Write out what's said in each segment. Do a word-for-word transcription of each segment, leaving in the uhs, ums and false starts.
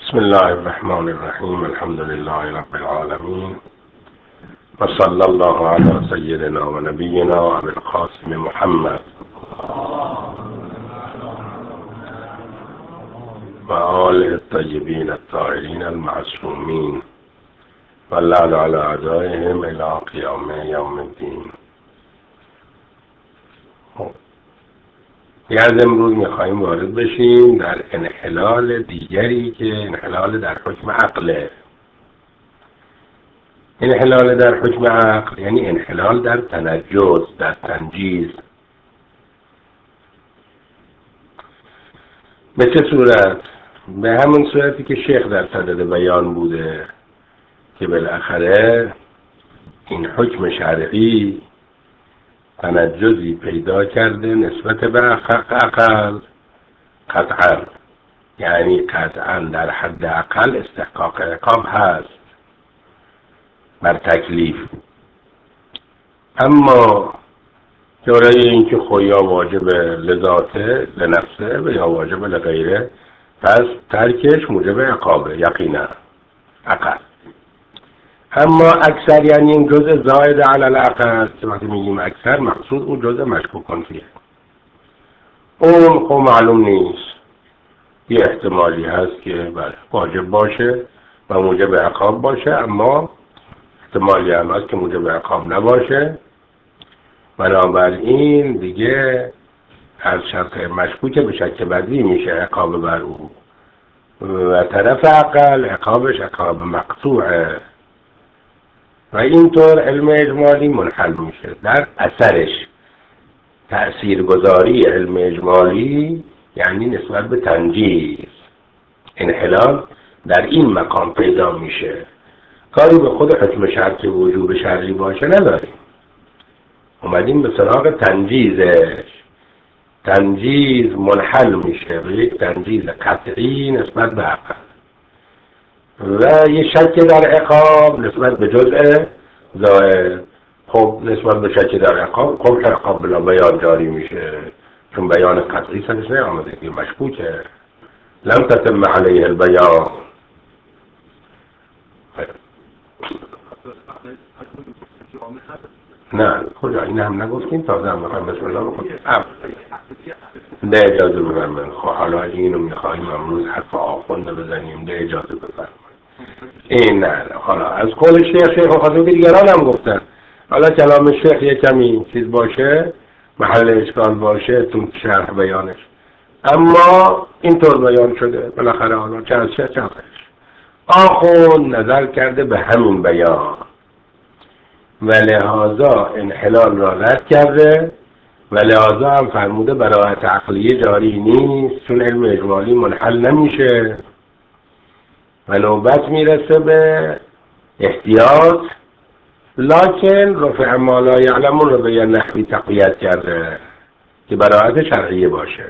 بسم الله الرحمن الرحیم. الحمد لله رب العالمین و صلی الله علی سیدنا و نبینا ابی القاسم محمد و آله الطیبین الطاهرین المعصومین و لعن علی اعدائهم الی قیام یوم الدین. دیگر از امروز میخواییم وارد بشیم در انحلال دیگری که انحلال در حکم عقله. انحلال در حکم عقل یعنی انحلال در تنجز، در تنجیز. به چه صورت؟ به همون صورتی که شیخ در صدد بیان بوده که بالاخره این حکم شرعی تنجزی پیدا کرده نسبت به عقل قطعا، یعنی قطعا در حد عقل استحقاق عقاب هست بر تکلیف، اما جورای این که خویا واجب لذاته لنفسه و یا واجب لغیره، پس ترکش موجب عقابه یقینا عقل. اما اکثر یعنی این جزء زائد علی العقل که وقتی میگیم اکثر مقصود اون جزء مشکوکان فیه، اون خب معلوم نیست، یه احتمالی هست که بله واجب باشه و موجب عقاب باشه، اما احتمالی هم هست که موجب عقاب نباشه. بنابراین دیگه از شرط مشکوک به شک بدی میشه عقاب بر او و طرف عقل عقابش عقاب مقطوعه و اینطور علم اجمالی منحل میشه در اثرش. تأثیرگذاری علم اجمالی یعنی نسبت به تنجیز، انحلال در این مقام پیدا میشه. کاری به خود حکم شرطی وجوب شرعی باشه نداریم، اومدیم به سراغ تنجیزش. تنجیز منحل میشه به یک تنجیز قطعی نسبت به عقل و یه شک در عقاب نسبت به جزء زائد. خب نسبت به شک در عقاب خب عقاب بلا بیان جاری میشه، چون بیان قطعی سرش نیامده که مشکوکه، لم تتم علیه البیان. نه کجا این هم نگفتیم، تازه هم میخوایم بسم الله بکنیم ده اجازه بفرمایید. خب حالا اینو میخوایم امروز حرف آخونده بزنیم، ده اجازه بفرمایید. این نه حالا از قول شیخ شیخ و خاطر دیگران هم گفتن، حالا کلام شیخ یه کمی چیز باشه، محل اشکال باشه تو شرح بیانش، اما اینطور بیان شده بالاخره. حالا چه از شیخ چه از آخون نظر کرده به همین بیان و لحاظا انحلال را رد کرده و لحاظا هم فرموده براءت عقلیه جاری نیست، چون علم اجمالی منحل نمیشه و نوبت میرسه به احتیاط، لکن رفع ما لا یعلمون رو به یه نحوی تقویت کرده که براءت شرعیه باشه.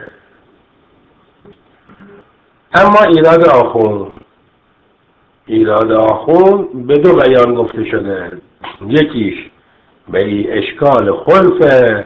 اما ایراد آخون ایراد آخون به دو بیان گفته شده، یکیش به اشکال خلفه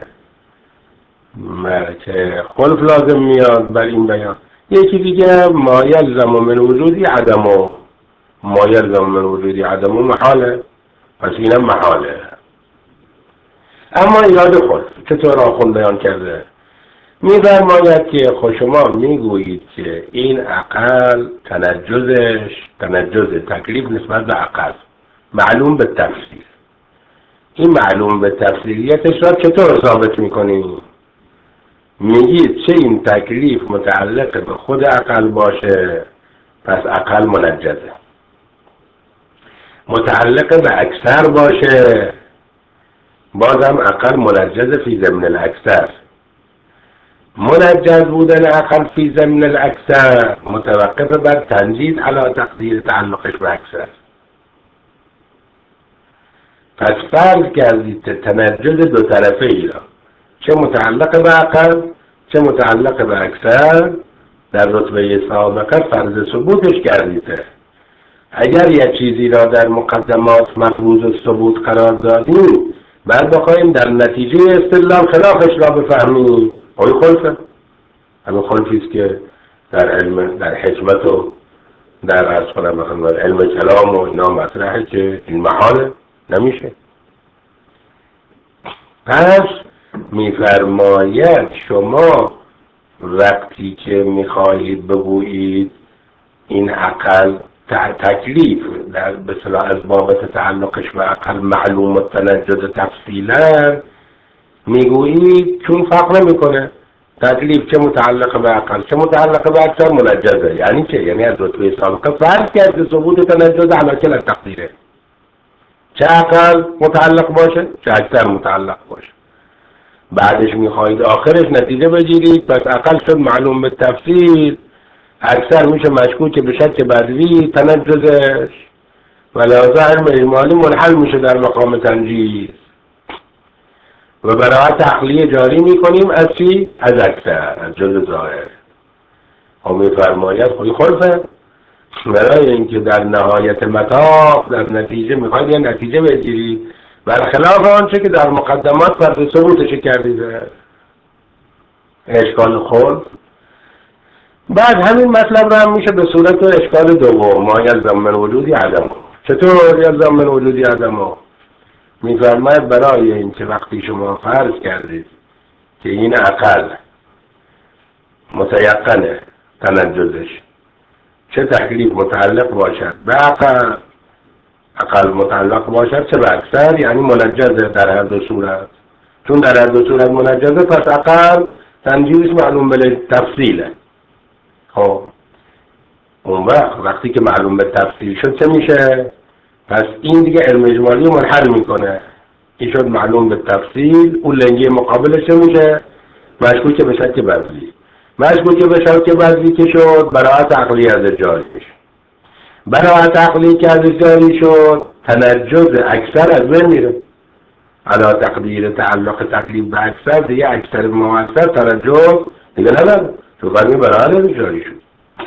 که خلف لازم میاد بر این بیان، یکی دیگه ما یلزم من وجودی عدمو ما یلزم من وجودی عدمو محاله، پس اینم محاله. اما ایراد خلف چطور آخوند بیان کرده؟ می‌فرماید که خود شما میگویید که این عقل تنجزش تنجز تکلیف نسبت به عقل معلوم به تفسیر، این معلوم به تفسیریتش را چطور ثابت میکنید؟ میگید چه این تکلیف متعلق به خود عقل باشه پس عقل منجزه، متعلق به اکثر باشه بازم عقل منجز فی ضمن الاکثر. منجز بودن عقل فی ضمن الاکثر متوقف بر تنجیز علی تقدیر تعلقش به اکثر. پس فرض کردید تنجز دو طرفه ای را، چه متعلق به عقل چه متعلق به اکثر، در رتبه سابقه فرض ثبوتش کردیده. اگر یک چیزی را در مقدمات مفروض ثبوت قرار دادیم، بعد بخواهیم در نتیجه استدلال خلافش را بفهمیم، اوی خلفه. همین خلفیست که در علم در حکمت و در عرض کنم مثلا علم کلام و اینا مطرحه که این محاله نمیشه. پس میفرماید شما وقتی که میخواهید بگویید این عقل تکلیف در به اصطلاح از بابت تعلقش به عقل معلوم و تنجد تفصیلا میگویید چون فرق نمیکنه تکلیف چه متعلق به عقل چه متعلق به اکثر منجزه. یعنی چه؟ یعنی از رتبه سابقه فرض کرد ثبوت تنجد علی کل تقدیره، چه عقل متعلق باشه چه اکثر متعلق باشه. بعدش میخواهید آخرش نتیجه بگیرید پس عقل شد معلوم به تفصیل، اکثر میشه مشکوک به شک بدوی تنجزش و لحاظا علم اجمالی منحل میشه در مقام تنجیز و براعت عقلی جاری میکنیم از چی؟ از اکثر، از جز ظاهر. و میفرماید خودی خلفه برای اینکه در نهایت مطاف در نتیجه میخواید یه نتیجه بگیرید برخلاف آنچه که در مقدمات فرض ثبوتش کردیده اشکال خلف. بعد همین مطلب رو هم میشه به صورت اشکال دوم ما یلزم من وجودی عدم. چطور یلزم من وجودی عدم؟ میفرماید برای اینکه وقتی شما فرض کردید که این عقل متیقنه تنجزش چه تکلیف متعلق باشد به عقل عقل متعلق باشد چه به اکثر، یعنی منجزه در هر دو صورت. چون در هر دو صورت منجزه پس عقل تنجیزش معلوم به تفصیله. خب اون وقت وقتی که معلوم به تفصیل شد چه میشه؟ پس این دیگه علم اجمالی منحل میکنه. این شد معلوم به تفصیل، اون لنگی مقابلش چه میشه؟ مشکوک به شک بدوی. مشکوک به شک بدوی که شد براعت عقلی از جاری میشه. براعت عقلی که از جاری شد تنجز اکثر از بین میره. علا تقدیر تعلق تکلیف به اکثر دیگه اکثر ما اکثر تنجز دیگه نداره، تو فرمی براعت از جاری شد.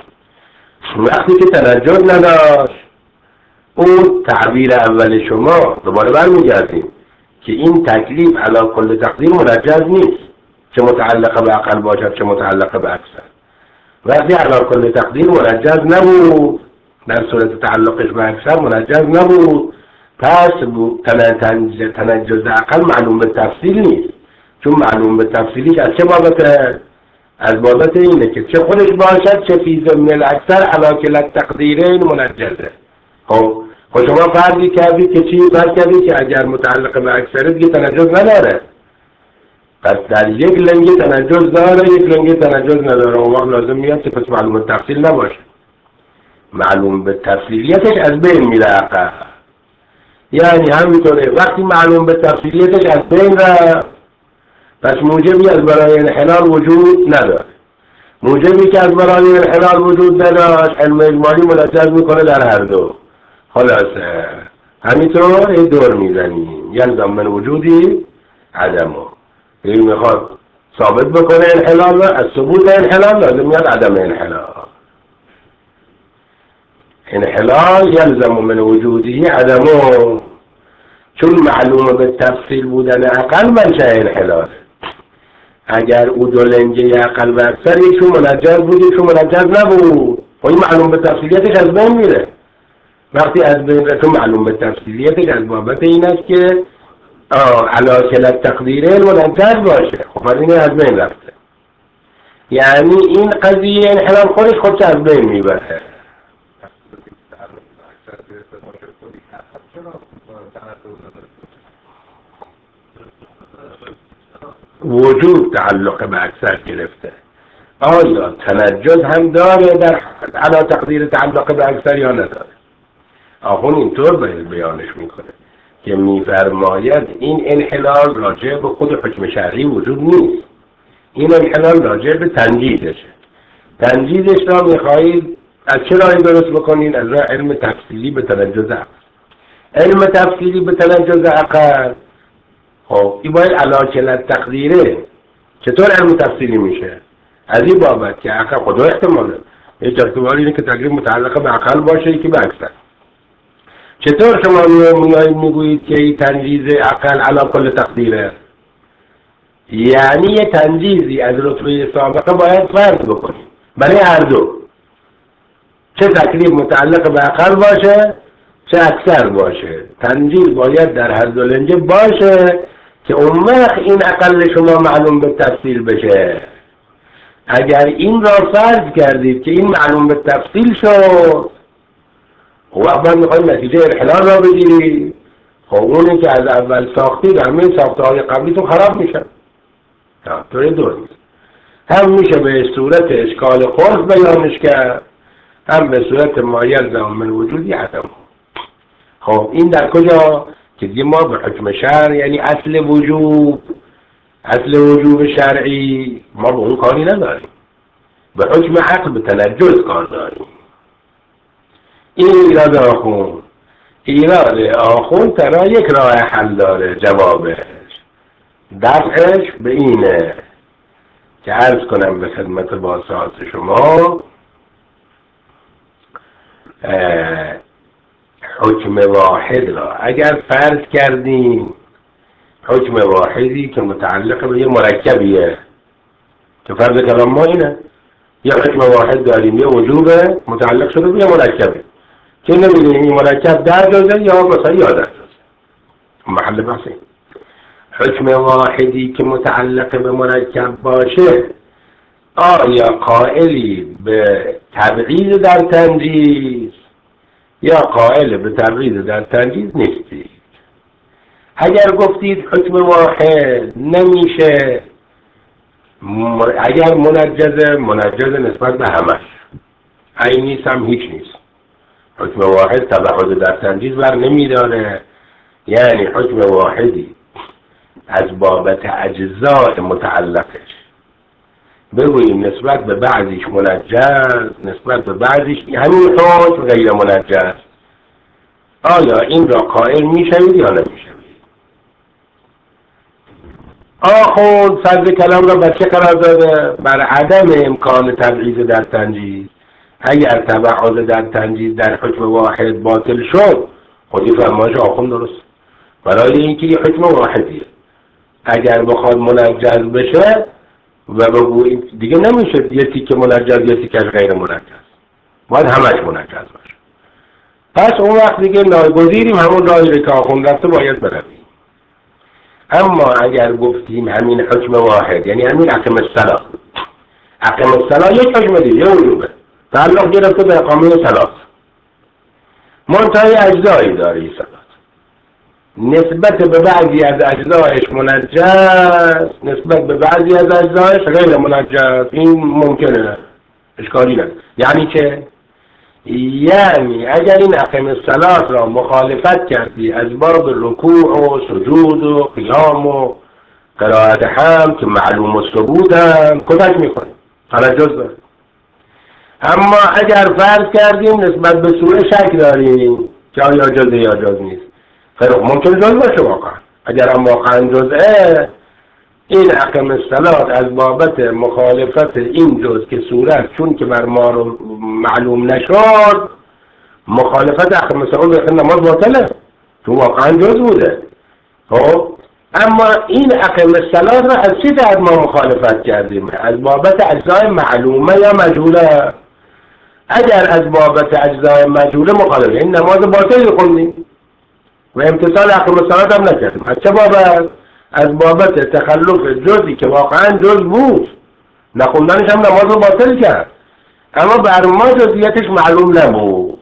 وقتی که تنجز نداشت اون تعبیر اول شما دوباره برمیگردیم که این تکلیف علا کل تقدیر منجز نیست، چه متعلق به عقل باشد چه متعلق به اکثر. وقتی علا کل تقدیر منجز نبود در صورت تعلقش به اکثر منجز نبود پس تنجز عقل معلوم به تفصیل نیست. چون معلوم به تفصیلیش از چه بابته؟ از بابت اینه که چه خودش باشد چه فی ضمن الاکثر علا کل تقدیرین منجزه. خب خب شما فرضی کردید که چی؟ فرض کردید که اگر متعلق به اکثره دیگه تنجز نداره، پس در یک لنگی تنجز داره یک لنگی تنجز نداره. اون وقت لازم میاد که پس معلوم به تفصیل نباشه، معلوم به تفصیلیتش از بین میره عقل. یعنی همینطوره وقتی معلوم به تفصیلیتش از بین رفت پس موجبی از برای انحلال وجود نداره. موجبی که از برای انحلال وجود نداشت علم اجمالی منجز میکنه در هر دو. خلاصه همینطور این دور میزنیم یلزم من وجودی عدمو. این میخواد ثابت بکنه انحلال از ثبوت انحلال لازم میاد عدم انحلال. انحلال یلزم من وجودی عدمو چون معلومه به تفصیل بودن عقل منشأ انحلال. اگر او دو لنگه عقل و اکثر یکشون منجز بود یکشون منجز نبود و این معلوم به تفصیلیتش از بین میره. وقتی از بین رفت معلوم به تفصیلیتش از بابت این است که علا کل تقدیره منجز باشه. خب این از بین رفته، یعنی این قضیه انحلال خودش خودش از بین میبره. وجود تعلق به اکثر گرفته. آیا تنجز هم داره در علا تقدیر تعلق به اکثر یا نداره؟ آخون اینطور بیانش میکنه که میفرماید این انحلال راجع به خود حکم شرعی وجود نیست، این انحلال راجع به تنجیزشه. تنجیزش را میخواهید از چه راهی درست بکنید؟ از راه علم تفصیلی به تنجز عقل. علم تفصیلی به تنجز عقل خب این باید علا کل تقدیره. چطور علم تفصیلی میشه؟ از این بابت که عقل خدا احتماله یک احتمال اینه که تقریب متعلق به عقل باشه یکی به اکثر. چطور شما میایید میگویید که این تنجیز عقل علا کل تقدیره؟ یعنی یه تنجیزی از رتبه سابقه باید فرض بکنید برای هر دو. چه تکلیف متعلق به اقل باشه چه اکثر باشه. تنجیل باید در حد الانجه باشه که اون وقت این اقل شما معلوم به تفصیل بشه. اگر این را فرض کردید که این معلوم به تفصیل شد، خب اول میخواید نتیجه انحلال را بگیرید، خب اونی که از اول ساختید همه ساخته های قبلیتون خراب میشن. طوری دو نیست. هم میشه به صورت اشکال خلق بیانش کرد، هم به صورت مایل زمان وجودی عدم. خب این در کجا؟ که دیگه ما به حکم شرع، یعنی اصل وجوب، اصل وجوب شرعی ما به اون کاری نداریم، به حکم عقل به تنجز کار داریم. این ایراد آخون ایراد آخون ترا یک راه حل داره. جوابش دفعش به اینه که عرض کنم به خدمت باسات شما، حکم واحد را اگر فرض کردیم، حکم واحدی که متعلق به یه مرکبیه که فرض کلام ما اینه، یه حکم واحد داریم، یه وجوبه متعلق شده به یه مرکبه که نمیدونیم این مرکب ده جزه یا مثلا یاده جزه. محل بحثی حکم واحدی که متعلق به مرکب باشه، آیا قائلی به تبعیض در تنجیز یا قائل به تبعیض در تنجیز نیستید. اگر گفتید حکم واحد نمیشه، اگر منجز منجز نسبت به همش، این نیست هم هیچ نیست. حکم واحد تبعیض در تنجیز بر نمیداره، یعنی حکم واحدی از بابت اجزاء متعلقش بگوییم نسبت به بعضیش منجز، نسبت به بعضیش همین حکم غیر منجز، آیا این را قائل میشوید یا نمیشوید؟ آخوند فرض کلام را بر چه قرار داده؟ بر عدم امکان تبعیض در تنجیز. اگر تبعیض در تنجیز در حکم واحد باطل شد، خودی فرمایش آخوند درست، برای اینکه یه حکم واحدیه اگر بخواد منجز بشه و بگوییم دیگه نمیشه یه تیکه منجز یه تیکه غیر منجز، باید همش منجز باشه. پس اون وقت دیگه ناگزیریم همون راهی که آخوند رفته باید برویم. اما اگر گفتیم همین حکم واحد، یعنی همین اقیم الصلاة، اقیم الصلاة یک حکم دیگه، یه وجوبه، تعلق گرفته به اقامه صلاة، منتهی اجزایی داره این صلاة، نسبت به بعضی از اجزایش منجز، نسبت به بعضی از اجزایش غیر منجز. این ممکنه، اشکالی نداره. یعنی چه؟ یعنی اگر این اقیم الصلاة را مخالفت کردی از باب رکوع و سجود و قیام و قرائت هم که معلوم الثبوت هم کمک میکنه، تنجز داره. اما اگر فرض کردیم نسبت به سوره شک داریم که آیا جزء یا جز نیست، خیلی ممکن جز باشه واقعا. اگر هم واقعا جزءه، این اقیم الصلاة از بابت مخالفت این جز که صورت چون که بر ما رو معلوم نشد، مخالفت اقیم الصلاة به نماز باطله، تو واقعا جز بوده. خب اما این اقیم الصلاة را از چی جهت ما مخالفت کردیم؟ از بابت اجزای معلومه یا مجهوله؟ اگر از بابت اجزای مجهوله مخالفه، این نماز باطلی خوندیم و امتصال اقیم الصلاة هم نکردیم. از چه بابت؟ از بابت تخلف جزی که واقعا جز بود، نخوندنش هم نماز رو باطل کرد، اما بر ما جزیتش معلوم نبود.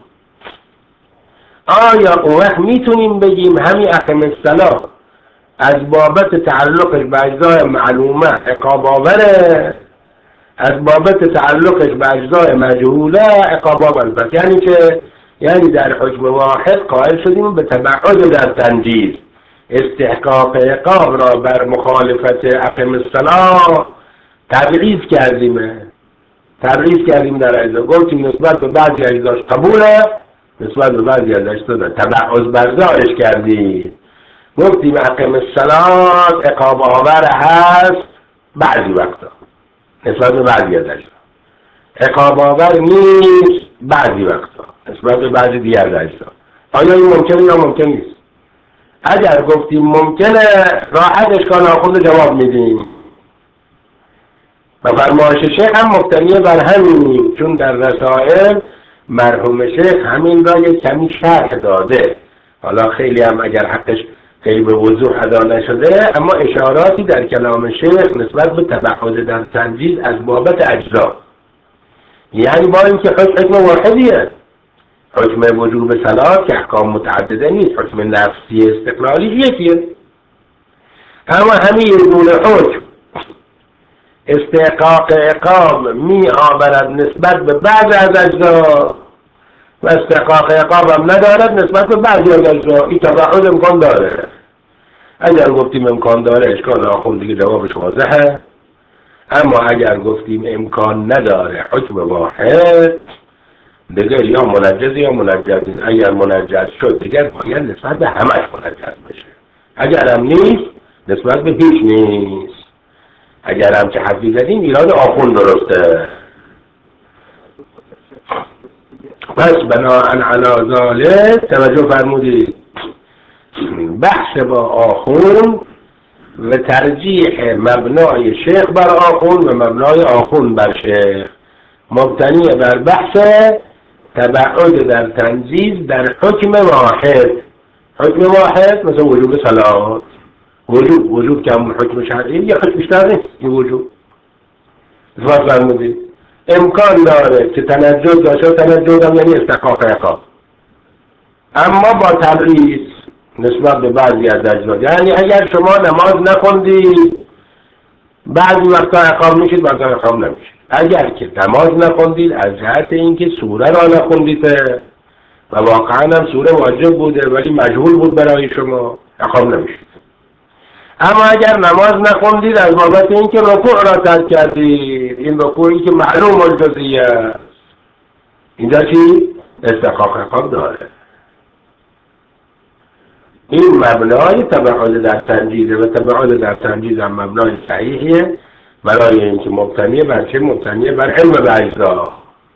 آیا اون وقت میتونیم بگیم همین اقیم الصلاة از بابت تعلقش به اجزای معلومه عقاب آوره، از بابت تعلقش به اجزای مجهوله عقاب آوره؟ پس یعنی که یعنی در حکم واحد قائل شدیم به تبعیض در تنجیز، استحقاق عقاب را بر مخالفت اقیم الصلاة تبعیض کردیم، تبعیض کردیم در اجزا. گفتیم نسبت به بعضی اجزاش قبوله، نسبت به بعضی از اجزا تبعیض بردارش کردیم. گفتیم اقیم الصلاة عقاب آور هست بعضی وقتا نسبت به بعضی از اجزا، عقاب آور نیست بعضی وقتا نسبت به بعضی دیگر از اجزا. آیا این ممکنه یا ممکن نیست؟ اگر گفتیم ممکنه، راحت اشکال آخوند جواب میدیم و فرمایش شیخ هم مبتنی بر همینیم، چون در رسائل مرحوم شیخ همین را یک کمی شرح داده، حالا خیلی هم اگر حقش خیلی به وضوح ادا نشده، اما اشاراتی در کلام شیخ نسبت به تبعد در تنجیز از بابت اجزا، یعنی با اینکه حکم واحدیه، حکم وجوب صلات که احکام متعدده نیست، حکم نفسی استقلالی یکیه، اما همین یه دونه حکم استحقاق اقام می آورد نسبت به بعض از اجزا و استحقاق اقام هم ندارد نسبت به بعضی از اجزا. این تبعد امکان داره. اگر گفتیم امکان داره اشکال آخون دیگه جوابش واضحه، اما اگر گفتیم امکان نداره حکم واحد دیگه یا منجز یا منجز نیست. اگر منجز شد دیگر باید نسبت به همش منجز بشه، اگر هم نیست نسبت به هیچ نیست. اگر هم که حدی زدیم ایراد آخون درسته. پس بناءً علی ذالک توجه فرمودید بحث با آخون و ترجیح مبنای شیخ بر آخون و مبنای آخون بر شیخ مبتنی بر بحث تبعد در تنجیز در حکم واحد. حکم واحد مثل وجوب صلات، وجوب وجوب که همون حکم شرعی یا حکم بیشتر نیست، این وجوب اثبات فرمودید. امکان داره که تنجز داشته، تنجز هم یعنی استحقاق عقاب، اما با تبعیض نسبت به بعضی از اجزا. یعنی اگر شما نماز نخوندید بعضی وقتا عقاب میشید، بعضی عقاب نمیشید. اگر که نماز نخوندید از جهت اینکه سوره را نخوندید و واقعا هم سوره واجب بوده ولی مجهول بود برای شما، عقاب نمیشید. اما اگر نماز نخوندید از بابت اینکه رکوع را ترک کردید، این رکوعی که معلوم الجزئیه است، اینجا چی؟ استحقاق عقاب داره. این مبنای تبعد در تنجیزه و تبعد در تنجیز هم مبنای صحیحیه برای اینکه مبتنی بر چه؟ مبتنی بر علم به اجزا،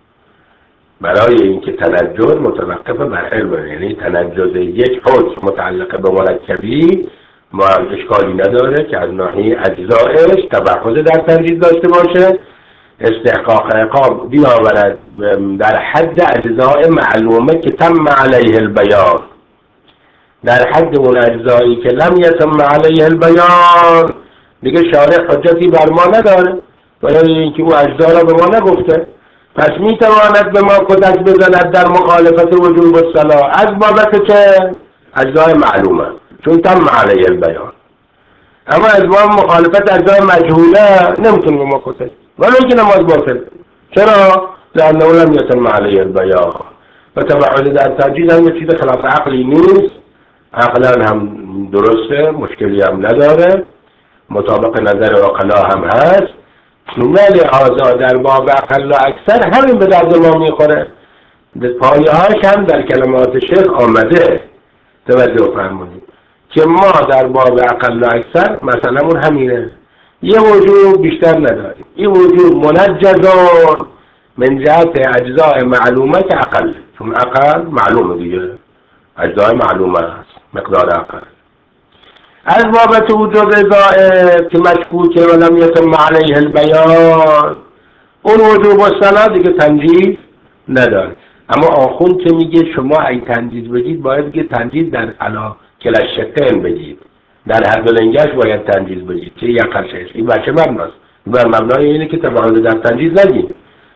برای اینکه تنجز متوقف بر علم، یعنی تنجز یک حکم متعلق به مرکبی ما اشکالی نداره که از ناحیه اجزایش تبعد در تنجیز داشته باشه، استحقاق عقاب بیاورد در حد اجزای معلومه که تم علیه البیان، در حد اون اجزایی که لم یتم علیه البیان دیگه شارع حجتی بر ما نداره برای اینکه او اجزا را به ما نگفته. پس میتواند به ما کتک بزند در مخالفت وجوب الصلاة از بابت چه؟ اجزای معلومه، چون تم علیه البیان. اما از ما مخالفت اجزای مجهوله نمیتونه به ما کتک، ولی اینکه نماز باطل. چرا؟ لانه لم یتم علیه البیان. و تبعد در تنجیز هم یه چیز خلاف عقلی نیست، عقلا هم درسته، مشکلی هم نداره، مطابق نظر عقلا هم هست، ولی آزا در باب اقل و اکثر همین به درد ما میخوره. پایه هاش هم در کلمات شیخ آمده. توجه فرمودید که ما در باب اقل و اکثر مثلا اون همینه، یه وجوب بیشتر نداریم، این وجوب منجزون من جهت اجزاء معلومه که اقل، چون اقل معلومه دیگه، اجزاء معلومه است، مقدار اقل. از بابت وجود زائد که مشکوکه و لم یتم علیه البیان، اون وجوب الصلاة دیگه تنجیز نداره. اما آخون که میگه شما اگه تنجیز بگید باید بگید تنجیز در علا کلشتین بگید، در هر دو لنگش باید تنجیز بگید که یقل شش. این بچه مبناست، بر مبنای اینه که تبعد در تنجیز نگید.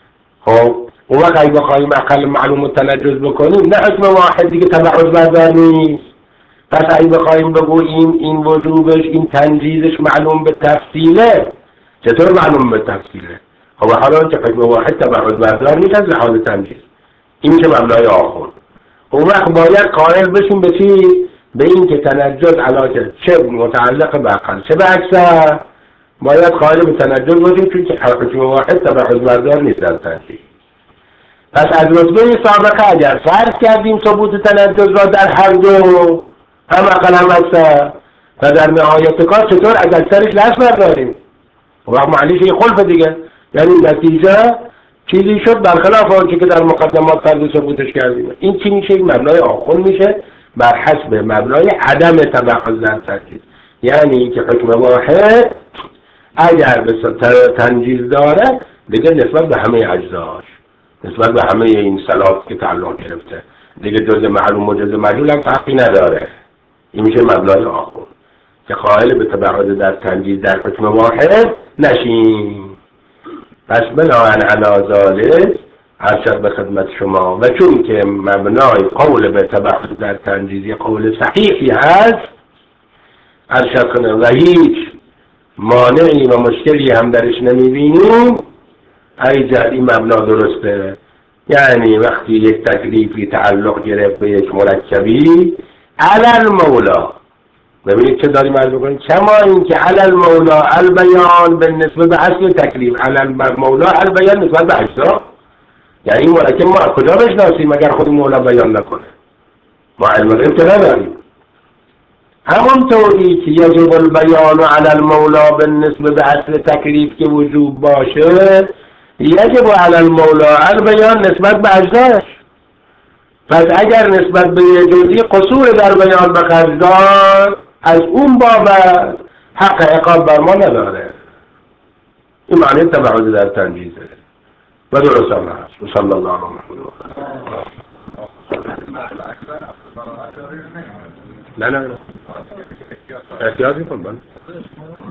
خب اون وقت اگه بخواهیم اقل معلوم تنجز بکنیم نه حکم واحد دیگه تبعد بردار نیست. پس اگه بخواهیم بگوییم این وجوبش این تنجیزش معلوم به تفصیله، چطور معلوم به تفصیله؟ خب حالا که حکم واحد تبعد بردار نیست از لحاظ تنجیز، این که مبنای آخون. اون وقت باید قائل بشیم به چی؟ به این که تنجز علاقه چه متعلق به اقل چه به اکثر باید قائل به تنجز باشیم، چون که حکم واحد تبعد بردار نیست در تنجیز. پس از رتبه سابقه اگر فرض کردیم ثبوت تنجز را در هر دو هم اقل هم اکثر و در نهایت کار چطور از اکثرش دست برداریم؟ و وقت معنیش یه خلف دیگه، یعنی نتیجه چیزی شد برخلاف آنچه که در مقدمات فرض ثبوتش کردیم. این چی میشه؟ این مبنای آخون میشه بر حسب مبنای عدم تبعد در تنجیز، یعنی که حکم واحد اگر به تنجیز داره دیگه نسبت به همه اجزاش نسبت به همه این صلات که تعلق گرفته دیگه جز معلوم و جز مجهول هم فرقی نداره. این میشه مبنای آخر که قائل به تبعد در تنجیز در حکم واحد نشیم. پس بناهن علی ذالک ارشد به خدمت شما و چون که مبنای قول به تبعد در تنجیز یه قول صحیحی هست ارشد کنه و هیچ مانعی و مشکلی هم درش نمیبینیم، ایجاد این مبنا درسته. یعنی وقتی یک تکلیفی تعلق گرفت به یک مرکبی علی المولا، ببینید چه داریم عرض می‌کنیم، کما این که علی المولا البیان به نسبت به اصل تکلیف، علی المولا البیان نسبت به اجزا. یعنی این مرکب ما کجا بشناسیم اگر خود مولا بیان نکنه؟ ما علم غیب که نداریم. همونطوری که یجب البیان علی المولا به نسبت به اصل تکلیف که وجوب باشه یجب علی المولا البیان نسبت به اجزاش. پس اگر نسبت به یه جزئی قصور در بیان بخرج دار از اون بابت حق عقاب بر ما نداره. این معنی تبعد در تنجیزه و درست هم هست. و صلی الله علیه و نه نه نه احتیاط میکن من